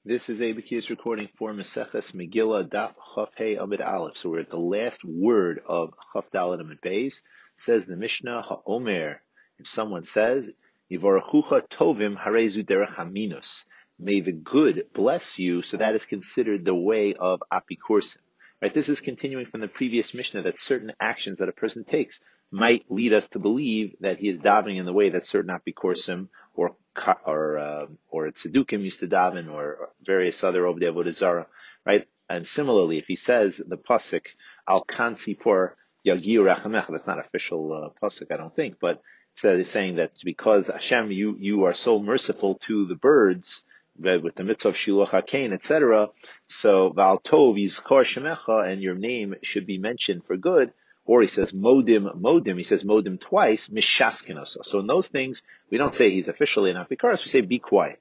This is Abakir's recording for Maseches Megillah Daf Chaf Hey Amid Aleph. So we're at the last word of Chaf Dalet Amid Beis. Says the Mishnah HaOmer. If someone says Yivorachucha Tovim Harezu Derech Haminus, may the good bless you. So that is considered the way of Apikursim. Right. This is continuing from the previous Mishnah that certain actions that a person takes might lead us to believe that he is davening in the way that certain Apikursim or Tzedukim used to daven, or various other Ovdei Avodah Zarah, right? And similarly, if he says the pasuk Al Kan Tzipor Yagiu Rachamecha, that's not official pasuk, I don't think, but it's saying that because Hashem, you are so merciful to the birds, with the mitzvah of Shiluach HaKain, etc. So Val Tov Yizkor Shemecha, and your name should be mentioned for good. Or he says modim, he says modim twice, mishaskenos. So in those things, we don't say he's officially an apikaros, we say be quiet.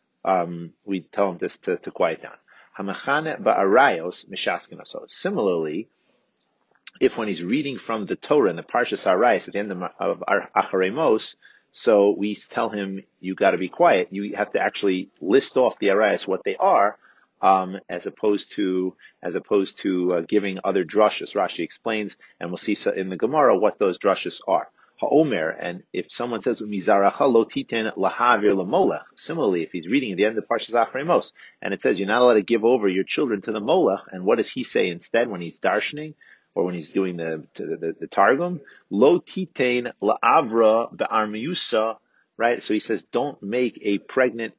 We tell him to quiet down. Hamachane ba'arayos mishaskenos. Similarly, if when he's reading from the Torah in the Parshas Arayos at the end of Acharei Mos, so we tell him, you got to be quiet. You have to actually list off the Arayos, what they are, as opposed to giving other drushes. Rashi explains, and we'll see in the Gemara what those drushes are. Ha'omer, and if someone says mizaracha lo titen lahavir lamolech, similarly, if he's reading at the end of Parshas Acharei Mos, and it says you're not allowed to give over your children to the molech, and what does he say instead when he's darshaning, or when he's doing the Targum? Lo titen la'avra be'armiusa, right? So he says, don't impregnate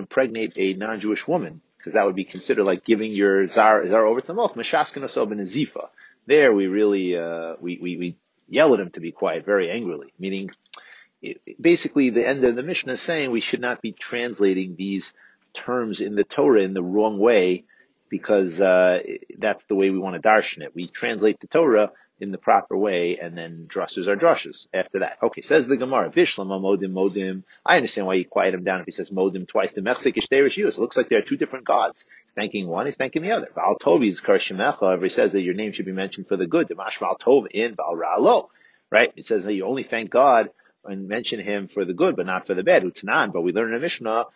a non-Jewish woman, because that would be considered like giving your zar over to the molech. Meshaskenos ben Zifa. There we really we yell at him to be quiet very angrily, meaning basically the end of the Mishnah is saying we should not be translating these terms in the Torah in the wrong way, because that's the way we want to darshan it. We translate the Torah in the proper way, and then drushes are drushes after that. Okay, says the Gemara, Bishlama modim. I understand why you quiet him down if he says modim twice. The mechzik ishtei rishiyos. It looks like there are two different gods. He's thanking one, he's thanking the other. Val Tovi's karshemecha. However, he says that your name should be mentioned for the good. The mashmal tov in Val Ra'alo. Right? It says that you only thank God and mention him for the good, but not for the bad. Utanan, but we learn in the Mishnah,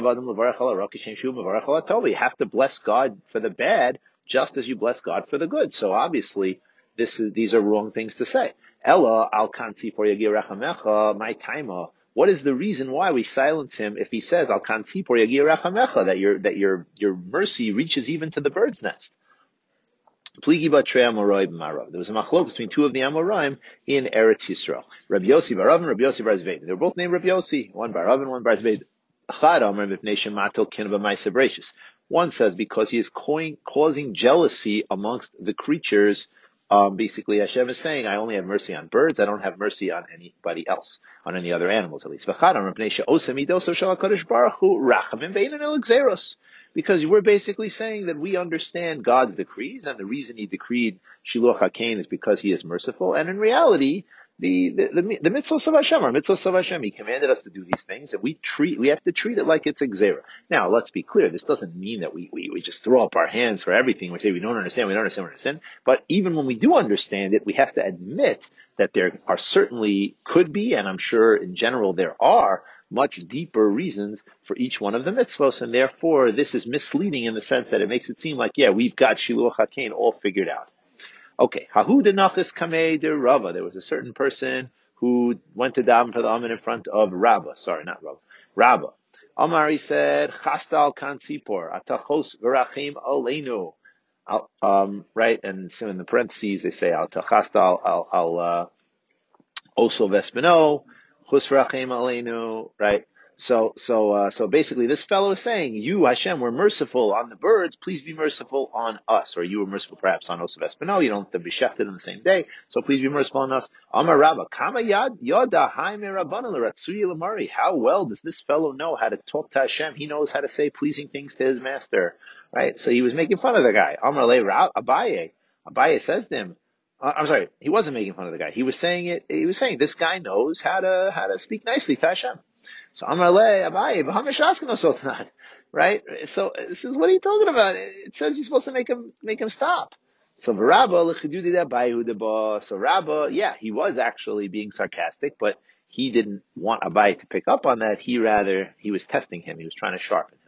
you have to bless God for the bad, just as you bless God for the good. So obviously, these are wrong things to say. Ella al kanzi por yagir rachamecha, my taima. What is the reason why we silence him if he says al kanzi por yagir rachamecha, that your mercy reaches even to the bird's nest? Pligi batrei Amoraim b'Marav. There was a machlok between two of the Amoraim in Eretz Yisrael. Rabbi Yossi bar Rav and Rabbi Yossi bar Zveid. They were both named Rabbi Yossi, one bar Rav and one bar Zveid. One says because he is causing jealousy amongst the creatures. Basically, Hashem is saying, I only have mercy on birds, I don't have mercy on anybody else, on any other animals at least. Because we're basically saying that we understand God's decrees, and the reason he decreed Shiluach HaKain is because he is merciful, and in reality, the mitzvahs of Hashem are mitzvahs of Hashem. He commanded us to do these things, and we have to treat it like it's a gzera. Now, let's be clear, this doesn't mean that we just throw up our hands for everything. We say we don't understand. But even when we do understand it, we have to admit that there are certainly could be, and I'm sure in general there are, much deeper reasons for each one of the mitzvos, and therefore this is misleading in the sense that it makes it seem like, yeah, we've got Shiluach HaKain all figured out. Okay, Hahu denachis kamei de Rava. There was a certain person who went to daven for the Amen in front of Rabba. Sorry, not Rava. Rabba. Amar, he said, Chastal kan tzipor, atachos v'rachim aleinu. Right, and so in the parentheses they say, al tachastal al oso vespino, chus v'rachim aleinu. Right. So basically, this fellow is saying, you, Hashem, were merciful on the birds, please be merciful on us. Or you were merciful perhaps on Osav Espino, you don't have to be shechted on the same day, so please be merciful on us. Amar Rabba, Kama Yada Haime Rabbanan L'Ratsuyi L'Mari. How well does this fellow know how to talk to Hashem? He knows how to say pleasing things to his master. Right? So he was making fun of the guy. Amar Le Abaye. Abaye says to him, I'm sorry, he wasn't making fun of the guy. He was saying this guy knows how to speak nicely to Hashem. So Amarle Abaye, B'Hamishaskenosotnan, right? So this is what are you talking about? It says you're supposed to make him stop. So Rabba, so Rabba, yeah, he was actually being sarcastic, but he didn't want Abaye to pick up on that. He was testing him. He was trying to sharpen him.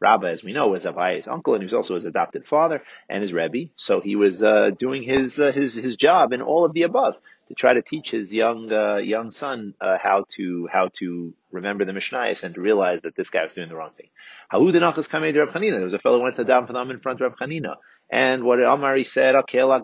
Rabba, as we know, was Abaye's uncle, and he was also his adopted father and his Rebbe. So he was doing his job in all of the above to try to teach his young son how to remember the Mishnayos and to realize that this guy was doing the wrong thing. There was a fellow who went to daven for them in front of Rav Chanina. And what Amari said, he added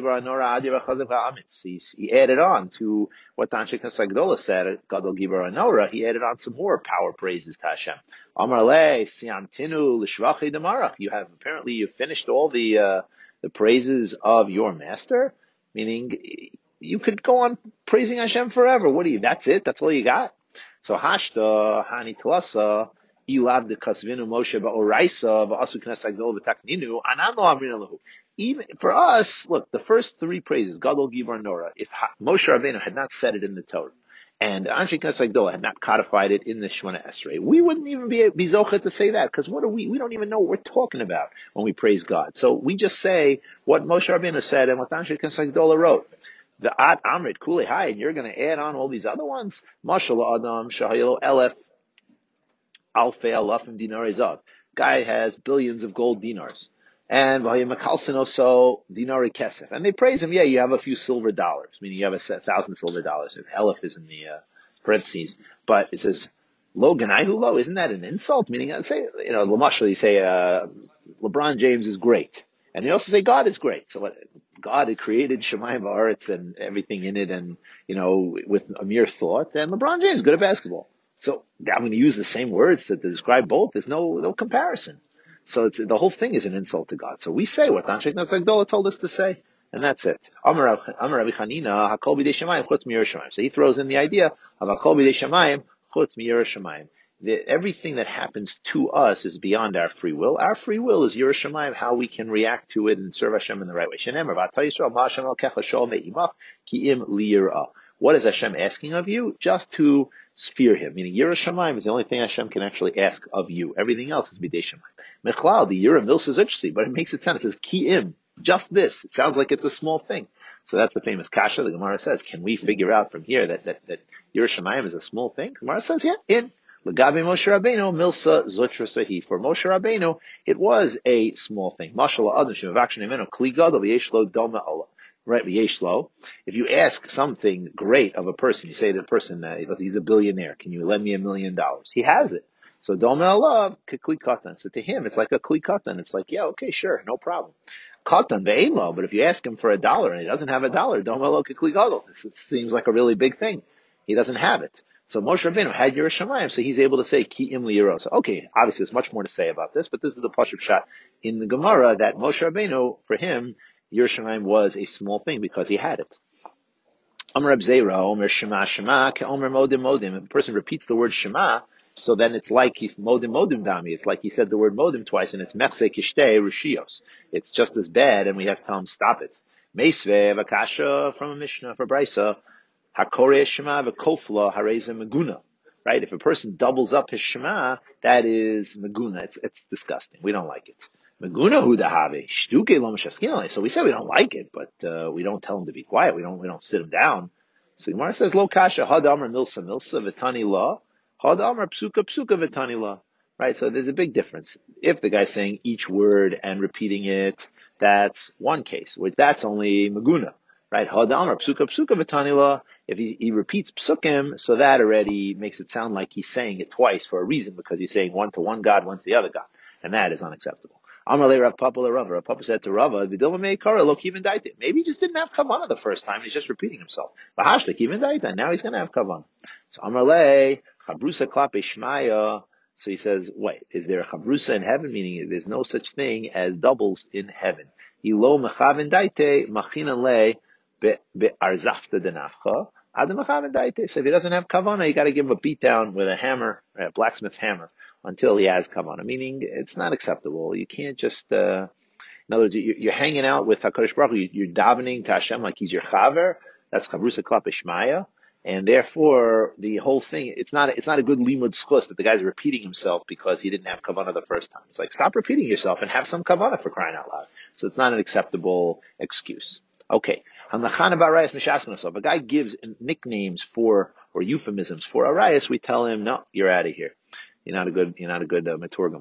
on to what Tanshik Sagdola said, Gadol Gibor Anora, he added on some more power praises to Hashem. Amar le, Siamtinu, Lishvachi Demarach. Apparently you've finished all the praises of your master, meaning you could go on praising Hashem forever. That's it? That's all you got? So Hashta, Hani Tlasa, Ilav de Kasvinu Moshe Ba'oraisa, Va'asu Knesagdol V'takninu, Anano Amrin Elahu. Even for us, look, the first three praises, Gadol Gibor Nora, if Moshe Rabbeinu had not said it in the Torah, and Anshe Knesagdol had not codified it in the Shemona Esrei, we wouldn't even be zocheh to say that, because we don't even know what we're talking about when we praise God. So we just say what Moshe Rabbeinu said and what Anshe Knesagdol wrote. The Ad Amrit Kulei Hai, and you're going to add on all these other ones? Mashallah Adam Shahayelo Elef Alfei Alafim Dinari Zav. Guy has billions of gold dinars. And Vahimakalsinoso Dinari Kesef. And they praise him, you have a few silver dollars, meaning you have 1,000 silver dollars. If Elef is in the parentheses. But it says, Lo Ganaihu Lo, isn't that an insult? Meaning, Lamashal, you say, LeBron James is great. And you also say God is great. So God had created Shemayim Va'aretz and everything in it, and with a mere thought. And LeBron James is good at basketball. So I'm going to use the same words to describe both. There's no comparison. So the whole thing is an insult to God. So we say what Tanshek Nasagdola told us to say, and that's it. Amar Rabbi Chanina Hakol B'dei Shemayim Chutz Mi'Yireh Shemayim. So he throws in the idea of Hakol B'dei Shemayim Chutz Mi'Yireh Shemayim. Everything that happens to us is beyond our free will. Our free will is Yireh Shamayim, how we can react to it and serve Hashem in the right way. What is Hashem asking of you? Just to fear Him. Meaning Yireh Shamayim is the only thing Hashem can actually ask of you. Everything else is B'dei Shamayim. Mechlal, the Yireh Milsa is interesting, but it makes it sound, it says Ki'im. Just this. It sounds like it's a small thing. So that's the famous kasha. The Gemara says, can we figure out from here that Yireh Shamayim is a small thing? The Gemara says, in. L'gabi Moshe Rabbeinu, milsa zotra sahi. For Moshe Rabbeinu, it was a small thing. Mashallah adam shemavakshin imenu kli gadol v'yeshlo doma Allah. Right, v'yeshlo. If you ask something great of a person, you say to the person, he's a billionaire, can you lend me $1 million? He has it. So doma Allah, kli katan. So to him, it's like a kli katan. It's like, okay, sure, no problem. Katan ve'elo, but if you ask him for $1 and he doesn't have $1, doma Allah kli gadol. It seems like a really big thing. He doesn't have it. So Moshe Rabbeinu had Yireh Shamayim, so he's able to say Ki Im Li'Yiro. So okay, obviously there's much more to say about this, but this is the Pashup shot in the Gemara that Moshe Rabbeinu, for him, Yireh Shamayim was a small thing because he had it. Amar Reb Zera, Omer Shema Shema, Ke Omer Modim Modim. If a person repeats the word Shema, so then it's like he's Modim Modim Dami. It's like he said the word Modim twice, and it's Mechse Kishtei Rishios. It's just as bad, and we have to tell him stop it. Meisve Vakasha from a Mishnah for Brisa. Hakorei Shema v'kofla hareza meguna. Right? If a person doubles up his Shema, that is meguna. It's disgusting. We don't like it. Meguna hu dahave shtuke lo mishaskin. So we say we don't like it, but we don't tell him to be quiet. We don't sit him down. So Gemara says lo kasha had amar milsa v'tani la had amar psuka v'tani la. Right? So there's a big difference. If the guy's saying each word and repeating it, that's one case. That's only meguna. Right? Had amar psuka v'tani la. If he repeats psukim, so that already makes it sound like he's saying it twice for a reason, because he's saying one to one God, one to the other God. And that is unacceptable. Amalei Rav Papa LeRava. Rav Papa said to Rava, V'dilma meikara lo kivin daita. Maybe he just didn't have kavanah the first time. He's just repeating himself. V'hashta kivin daita. Now he's going to have kavanah. So Amalei, chabrusa klape shmaya. So he says, wait, is there a chabrusa in heaven? Meaning there's no such thing as doubles in heaven. Ilo mechavin daite, machina le be'arzafta denafcha. So if he doesn't have kavanah, you got to give him a beat down with a hammer, a blacksmith's hammer, until he has kavanah. Meaning, it's not acceptable. You can't just, in other words, you're hanging out with HaKadosh Baruch Hu, you're davening to Hashem like he's your chaver. That's chavrusa klap ishmaya. And therefore, the whole thing, it's not a good limud schus that the guy's repeating himself because he didn't have kavanah the first time. It's like, stop repeating yourself and have some kavanah, for crying out loud. So it's not an acceptable excuse. Okay. If a guy gives nicknames or euphemisms for arayas, we tell him, no, you're out of here. You're not a good Meturgaman.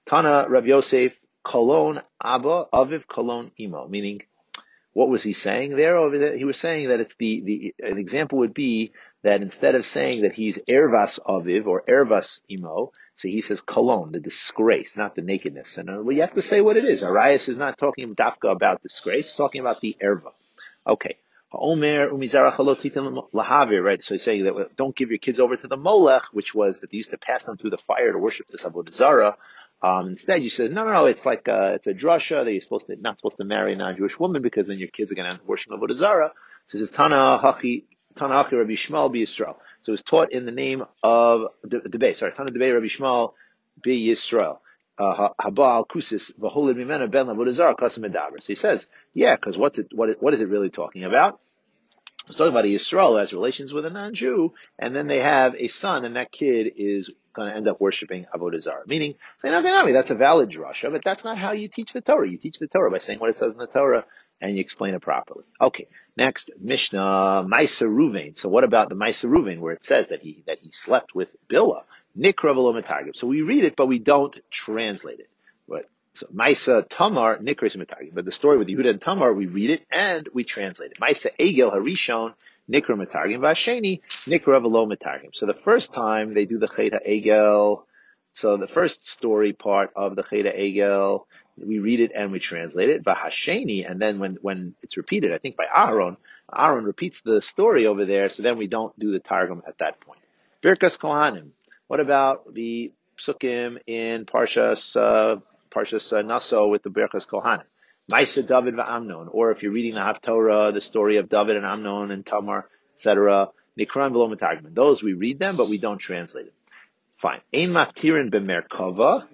Tana Rabbi Yosef, kolon Abba, Aviv, kolon Imo, meaning, what was he saying there? Over there, he was saying that it's an example would be that instead of saying that he's ervas aviv or ervas imo, so he says kolon, the disgrace, not the nakedness. And well, you have to say what it is. Arias is not talking dafka about disgrace, he's talking about the erva. Okay. Omer umizarach halotitim lahavir, right? So he's saying that don't give your kids over to the molech, which was that they used to pass them through the fire to worship this avodah zarah. Instead, you said no. It's like it's a drasha that you're not supposed to marry a non-Jewish woman because then your kids are going to end up worshiping avodah zarah. So it says Tana Hachi Rabbi Shmuel be Yisrael. So it was taught in the name of Debay. Sorry, Tana Debay Rabbi Shmuel be Yisrael. Habal Kusis v'holid mimena ben avodah zarah kasem medaber. So he says, yeah, because what is it really talking about? It's talking about a Yisrael who has relations with a non-Jew, and then they have a son, and that kid is going to end up worshiping avodah zarah. Meaning, say, okay, that's a valid drasha, but that's not how you teach the Torah. You teach the Torah by saying what it says in the Torah, and you explain it properly. Okay, next, Mishnah, Maisa Ruvain. So what about the Maisa Ruvain, where it says that he slept with Bilhah? Nikra v'lo metargim. So we read it, but we don't translate it. So Maisa Tamar Nikris Metargim. But the story with Yehuda and Tamar, we read it and we translate it. Maisa Egel Harishon Nikra Metargim Vasheni Nikra V'lo Metargim. So the first time they do the Cheta Egel, so the first story part of the Cheta Egel, we read it and we translate it. Vahasheni, and then when it's repeated, I think by Aaron repeats the story over there, so then we don't do the Targum at that point. Birkas Kohanim. What about the Psukim in Parshas Naso with the Berachas Kohanim? Maisa David v'Amnon, or if you're reading the Haftorah, the story of David and Amnon and Tamar, etc. Nikran v'lo metargim. Those we read them, but we don't translate them. Fine. Ein maftirin b'Merkava.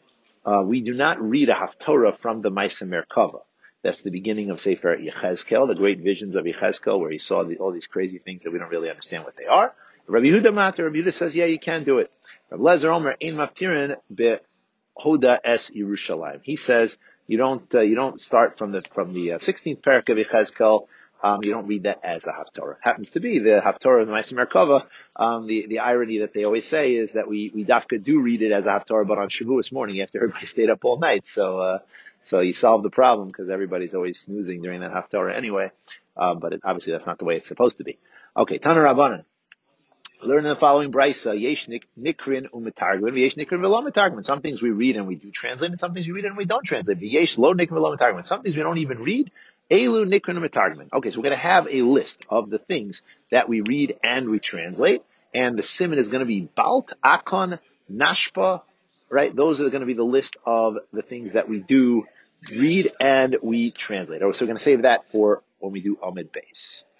We do not read a Haftorah from the Maisa Merkava. That's the beginning of Sefer Yechezkel, the great visions of Yechezkel, where he saw all these crazy things that we don't really understand what they are. Rabbi Yehuda says, yeah, you can do it. Rabbi Lezer Omer, Ein maftirin Hoda es Yerushalayim. He says you don't start from the 16th parak of Yechezkel. You don't read that as a Haftorah. Happens to be the Haftorah of the Maisa Merkava. The irony that they always say is that we dafka do read it as a Haftorah, but on Shavuos morning after everybody stayed up all night. So you solve the problem because everybody's always snoozing during that Haftorah anyway. But obviously that's not the way it's supposed to be. Okay, Tana Rabbanan. Learn the following brisa: Yesh nikrin u'metargim, yesh nikrin v'lo metargim. Some things we read and we do translate, and some things we read and we don't translate. Yesh lo nikrin v'lo metargim. Some things we don't even read. Elu nikrin u'metargim. Okay, so we're going to have a list of the things that we read and we translate, and the siman is going to be balt, akon, nashpa. Right? Those are going to be the list of the things that we do read and we translate. So we're going to save that for when we do Amid Beis.